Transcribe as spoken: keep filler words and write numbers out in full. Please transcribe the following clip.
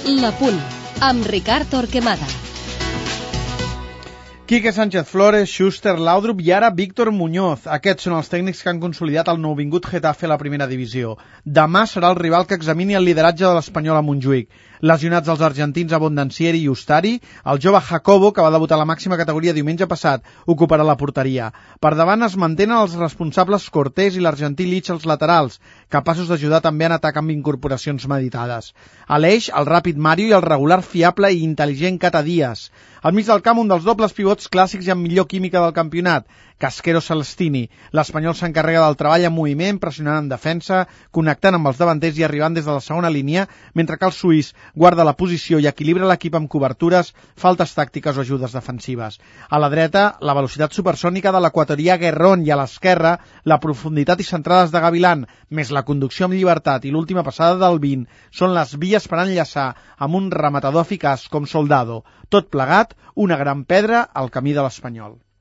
La Punt, amb Ricard Torquemada. Quique Sánchez Flores, Schuster, Laudrup i ara Víctor Muñoz. Aquests són els tècnics que han consolidat el nouvingut Getafe a la primera divisió. Demà serà el rival que examini el lideratge de l'Espanyol a Montjuïc. Lesionats els argentins Abondancieri i Ustari, el jove Jacobo, que va debutar a la màxima categoria diumenge passat, ocuparà la porteria. Per davant es mantenen els responsables Cortés i l'argentí Lich als laterals, capaços d'ajudar també en atac amb incorporacions meditades. A l'eix, el ràpid Mario i el regular, fiable i intel·ligent Cata Díaz. Al mig del camp, un dels dobles pivots clàssics i amb millor química del campionat, Casquero Celestini. L'Espanyol s'encarrega del treball en moviment, pressionant en defensa, connectant amb els davanters i arribant des de la segona línia, mentre que el suís guarda la posició i equilibra l'equip amb cobertures, faltes tàctiques o ajudes defensives. A la dreta, la velocitat supersònica de l'equatorià Guerrón i a l'esquerra, la profunditat i centrades de Gavilán, més la conducció amb llibertat i l'última passada del vint, són les vies per enllaçar amb un rematador eficaç com Soldado. Tot plegat, una gran pedra al camí de l'Espanyol.